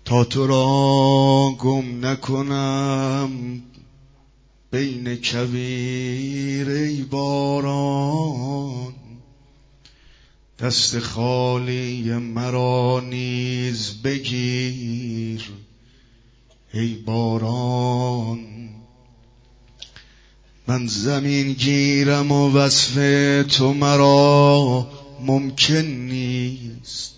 تا تو را گم نکنم بین کویر ای باران، دست خالی مرا نیز بگیر ای باران. من زمین گیرم و وصف تو مرا ممکن نیست،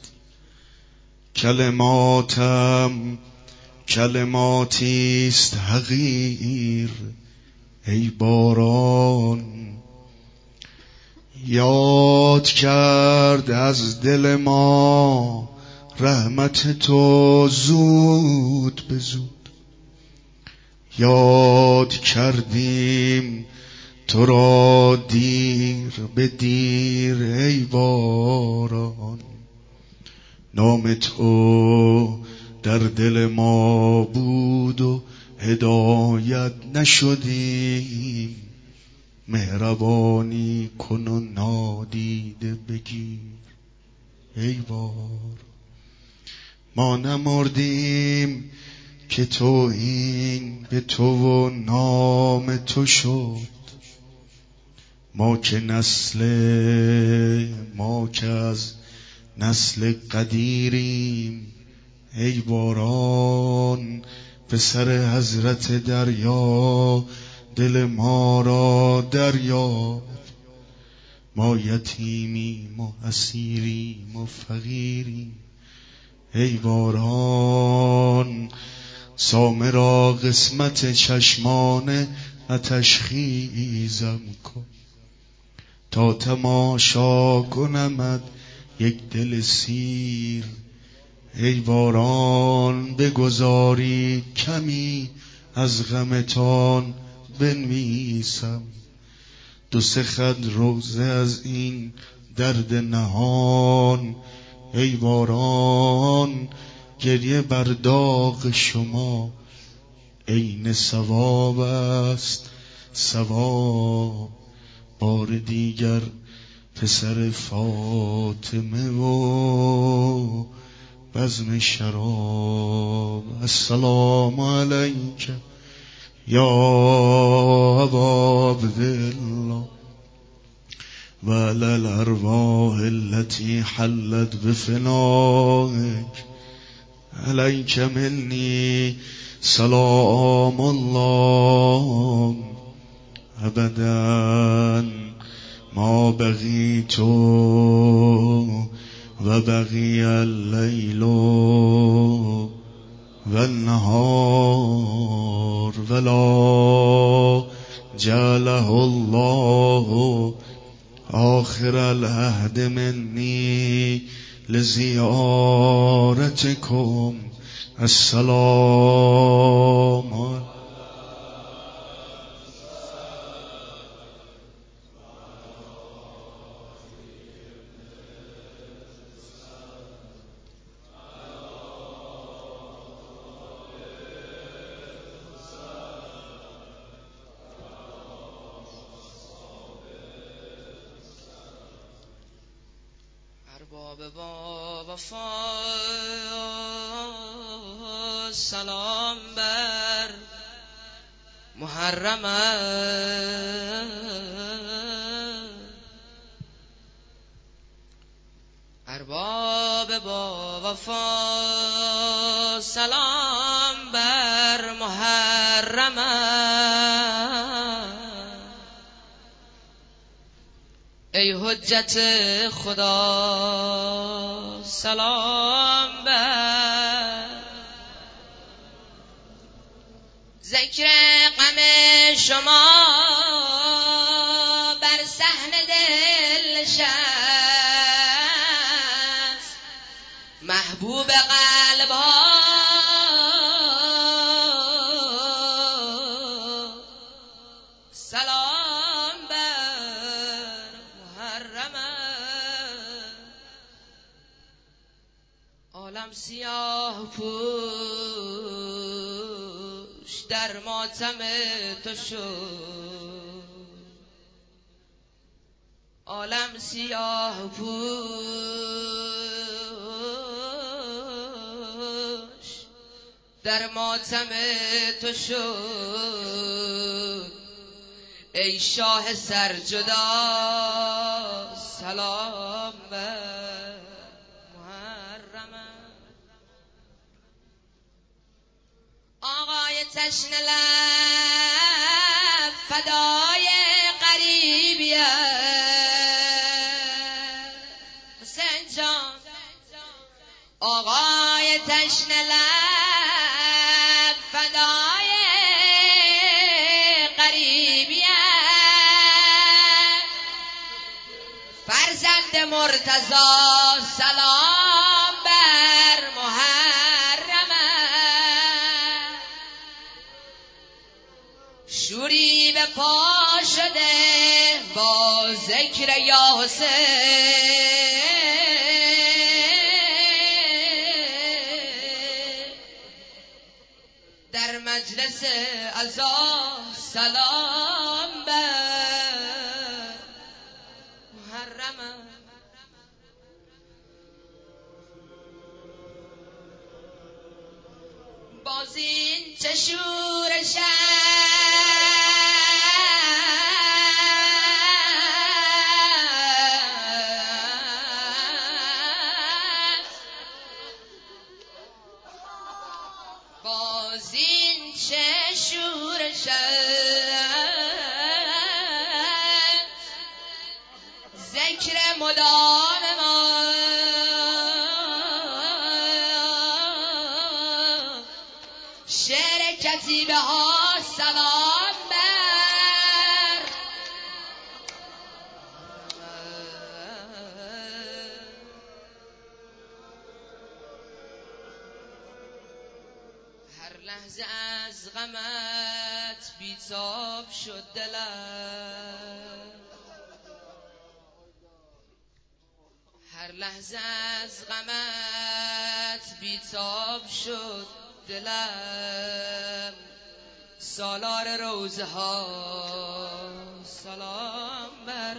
کلماتم کلماتیست حقیر ای باران. یاد کرد از دل ما رحمت تو زود به زود، یاد کردیم تو را دیر به دیر ای باران. نام تو در دل ما بود و هدایت نشدیم، مهربانی کن و نادیده بگیر ای بار. ما نمردیم که تو این به تو و نام تو شد، ما که از نسل قدیریم ای باران. پسر حضرت دریا دل ما را دریا، ما یتیمیم و اسیریم و فقیریم ای باران. سامه را قسمت چشمان آتش خیزم کن، تا تماشا کنمت یک دل سیر ای باران. بگذاری کمی از غمتان بنویسم، دو سه خط روزه از این درد نهان ای باران. گریه بر داغ شما عین ثواب است ثواب، بار دیگر پسر فاطمه و بزم شراب. السلام علیک یا ابا عبدالله و علی الارواح التي حلت بفنائک، علیک منی سلام الله ابدا ما بقیت و بقی اللیل و النهار ولا جعله الله آخر العهد منی لزیارتکم. السلام ارباب با وفا سلام بر محرم. ارباب با وفا سلام بر محرم. ای حجت خدا سلام بر ذکر غم شما بر صحن دل نشست، محبوب قلب ها سلام بر محرم. عالم سیاه پوش در ماتم تو شد، عالم سیاه پوش در ماتم تو شد ای شاه سرجدا سلام بر محرمم. آقای تشنه لب فدای غریبیه حسین جان، آقای تشنه لب فدای غریبیه فرزند مرتضی سلام بر محرمه. شوری به پا شده با ذکر یا حسین در مجلس عزا سلام بر محرمه. باز این چه شورش باز این چه شورش ذکر مدام ما شعر کتیبه ها سلام بر هر لحظه از غمت بیتاب شد دلم، هر لحظه از غمت بیتاب شد دلم. سالار روزه ها سلام بر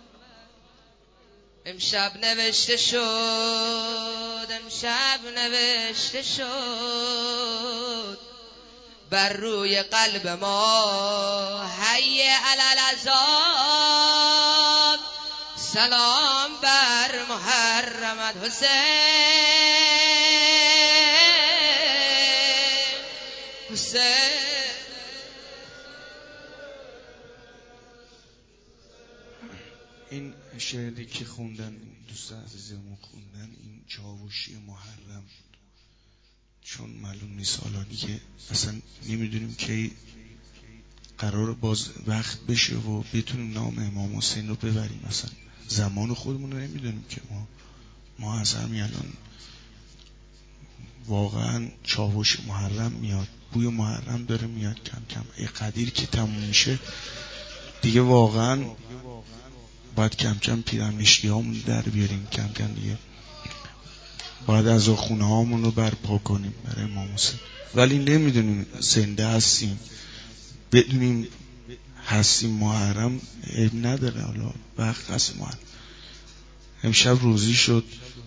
امشب نوشته شد، امشب نوشته شد بر روی قلب ما حی علی العذاب سلام بر محرمت حسین. این شعری که خوندن دوست عزیزمون خوندن این چاوشی محرم، چون معلوم نیست حالا دیگه اصلا نمیدونیم که قرار باز وقت بشه و بتونیم نام امام حسین رو ببریم. اصلا زمان خودمون رو نمیدونیم که ما از همین الان واقعا چاوش محرم میاد، بوی محرم داره میاد کم کم. ای قدیر که تموم میشه دیگه واقعا باید کم کم پیرمشکی هامون در بیاریم، کم کم دیگه باید از خونه هامون رو برپا کنیم برای امام حسین. ولی نمیدونیم زنده هستیم، بدونیم هستیم محرم عیب نداره، حالا وقت هست محرم. امشب روزی شد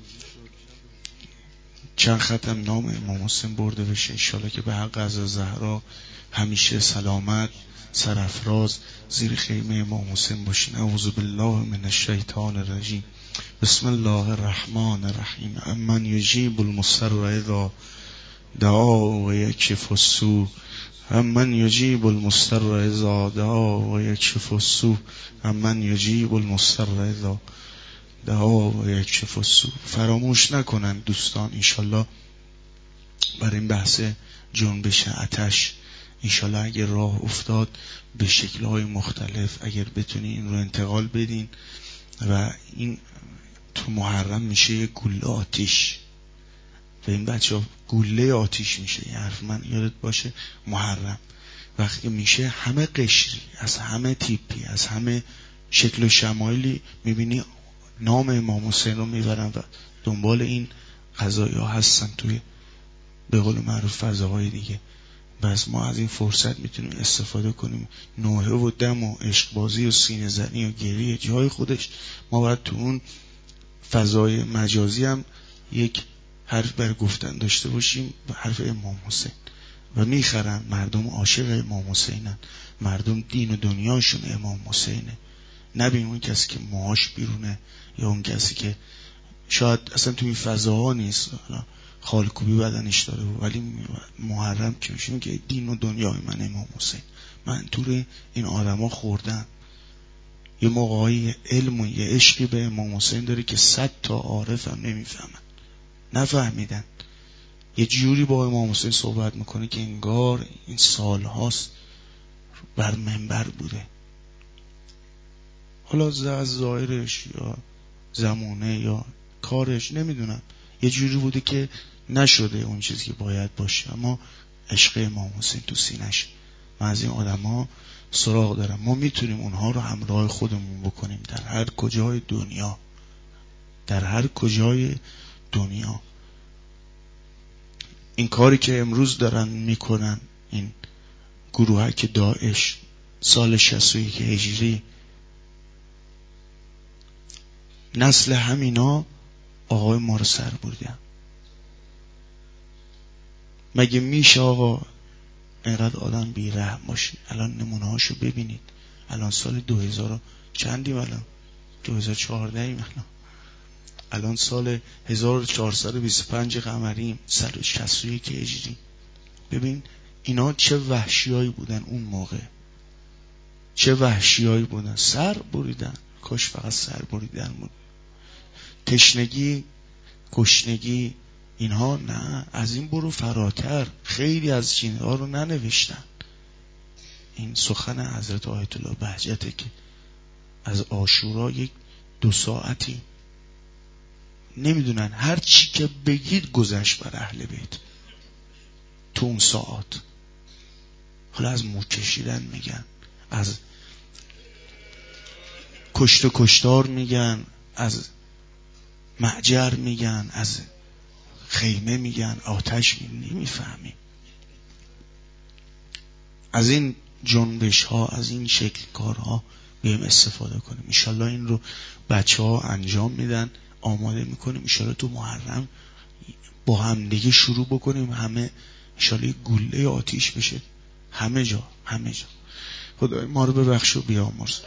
چند ختم نام امام حسین برده بشه، انشالله که به حق از زهرا همیشه سلامت سرافراز زیر خیمه امام حسین باشین. اعوذ بالله من الشیطان الرجیم. بسم الله الرحمن الرحیم. امن یجیب المضطر اذا دعا و یکشف السوء، امن یجیب المضطر اذا دعا و یکشف السوء، امن یجیب المضطر اذا دعا و یکشف السوء. فراموش نکنن دوستان انشالله برای این بحث جنبش آتش، انشالله اگر راه افتاد به شکل‌های مختلف اگر بتونی این رو انتقال بدین و این تو محرم میشه یه گوله آتیش و این بچه ها گوله آتیش میشه. یه حرف من یادت باشه، محرم وقتی میشه همه قشری از همه تیپی از همه شکل و شمایلی میبینی نام امام حسین رو میبرن و دنبال این قضایی ها هستن توی به قول معروف فضاهای دیگه. بس ما از این فرصت میتونیم استفاده کنیم. نوحه و دم و عشقبازی و سینه زنی و گریه جای خودش، ما باید تو اون فضای مجازی هم یک حرف بر گفتن داشته باشیم به حرف امام حسین و میخرن. مردم عاشق امام حسینن، مردم دین و دنیاشون امام حسینه. نبین اون کسی که موهاش بیرونه یا اون کسی که شاید اصلا توی فضاها نیست، خالکوبی بدنش داره ولی محرم که میشه که دین و دنیای من امام حسین. من طور این آدما خوردم. یه موقعی علم و یه عشقی به امام حسین داره که 100 تا عارف هم نمیفهمن، نفهمیدن. یه جوری با امام حسین صحبت میکنه که انگار این سال هاست بر منبر بوده. حالا از ظاهرش یا زمانه یا کارش نمیدونم، یه جوری بوده که نشده اون چیزی که باید باشه، اما عشق امام حسین تو سینش. من از این آدم ها سراغ دارم. ما میتونیم اونها رو همراه خودمون بکنیم در هر کجای دنیا، در هر کجای دنیا. این کاری که امروز دارن میکنن این گروهک داعش سال 61 هجری، نسل همینا آقای ما رو سر بردن. مگه میشه آقا اینقدر آدم بی‌رحم باشه؟ الان نمونه هاشو ببینید. الان سال 2000 چندیم؟ الان 2014 ایم. الان سال 1425 قمریم، 161 هجری. ببین اینا چه وحشیایی بودن اون موقع، چه وحشیایی بودن. سر بریدن، کاش فقط سر بریدن بود. تشنگی، گشنگی، اینها نه. از این برو فراتر. خیلی از چینها رو ننوشتن. این سخن حضرت آیت الله بهجته که از عاشورا 1-2 ساعتی نمیدونن هر چی که بگید گذشت بر اهل بیت تو اون ساعت. حالا از مو کشیدن میگن، از کشت و کشتار میگن، از معجر میگن، از خیمه میگن، آتش میگن. نمیفهمیم. از این جنبش ها، از این شکل کارها بیایم استفاده کنیم. انشالله این رو بچه ها انجام میدن، آماده میکنیم. انشالله تو محرم با همدیگه شروع بکنیم. همه انشالله گوله آتیش بشه همه جا، همه جا. خدای ما رو ببخش و بیامرز.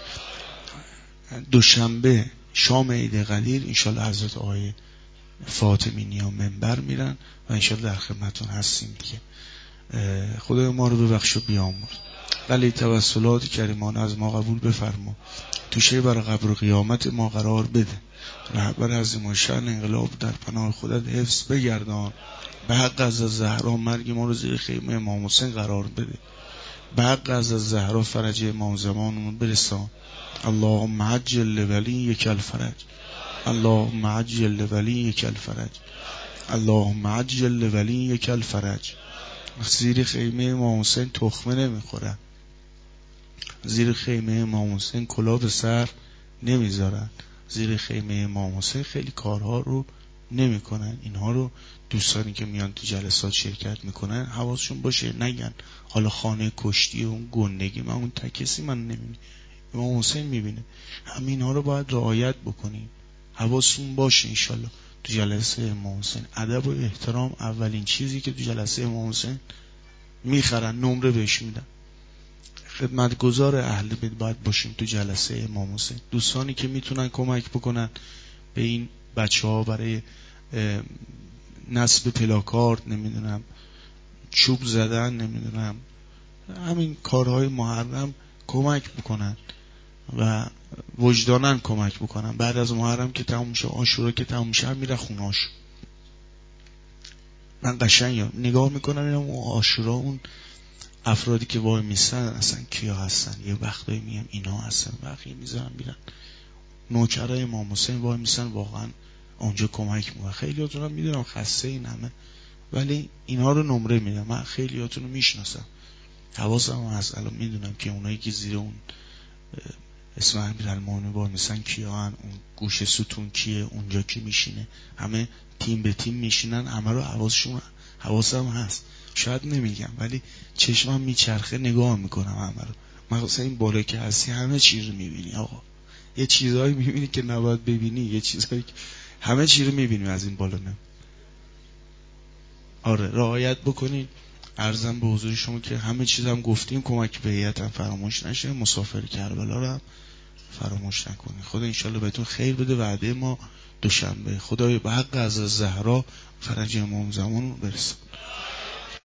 دوشنبه شام عید قدیر انشالله حضرت آقای فاطمی نیا منبر میرن و انشالله در خدمتون هستیم دیگه. خدای ما رو ببخش و بیامرز. ولی توسلات کریمانه از ما قبول بفرما. توشه بر قبر و قیامت ما قرار بده. رهبر عظیم الشأن انقلاب در پناه خودت حفظ بگردان. به حق از زهرا مرگ ما رو زیر خیمه امام حسین قرار بده. به حق از زهرا فرج امام زمانمون برسان. اللهم عجل لولیک الفرج، اللهم عجل لولیک الفرج، اللهم عجل لولیک الفرج. زیر خیمه امام حسین تخمه نمیخورن، زیر خیمه امام حسین کلاه به سر نمیذارن، زیر خیمه امام حسین خیلی کارها رو نمیکنن. اینها رو دوستانی که میان تو جلسات شرکت میکنن حواسشون باشه، نگن حالا خانه کشتی اون گندگی من اون تکسی من نمیبینی، امام حسین میبینه. همین ها رو باید رعایت بکنیم، حواسون باشه. انشالله تو جلسه امام حسین ادب و احترام اولین چیزی که تو جلسه امام حسین میخرن، نمره بهش میدن. خدمتگزار اهل بیت باید باشیم تو جلسه امام حسین. دوستانی که میتونن کمک بکنن به این بچه ها برای نصب پلاکارد، نمیدونم چوب زدن، نمیدونم همین کارهای محرم کمک بکنن و وجدانن کمک بکنن. بعد از محرم که تموم شه، عاشورا که تموم شه، میره خوناش. من قشنگ نگاه میکنم اینم اون عاشورا اون افرادی که وای میستن اصلا کیا هستن. یه وقتایی میگم اینا هستن، بقیه میذارن میرن. نوکرای امام حسین وای میستن واقعا اونجا کمک میکنن. خیلیاتون رو میدونم خسته این همه، ولی اینا رو نمره میدم. من خیلیاتون رو میشناسم، حواسم هست. الان میدونم که اونایی که زیر اون اسم امیرالمومنین وای میستن کیا هن، اون گوشه ستون کیه، اونجا کی میشینه. همه تیم به تیم میشینن، همه رو حواسم هست. شاید نمیگم ولی چشمم میچرخه، نگاه میکنم همه رو. مثلا این بالا که هستی همه چیز رو میبینی آقا. یه چیزایی میبینی که نباید ببینی، یه چیزایی همه چیز رو میبینی از این بالا. نه آره رعایت بکنین. عرضم به حضور شما که همه چیزم گفتیم، کمک به هیئت هم فراموش نشه، مسافر کربلا رو هم فراموش نکنین. خدا انشالله بهتون خیر بده. وعده ما دوشنبه. خدای به حق از زهرا فرج امام زمان برسه.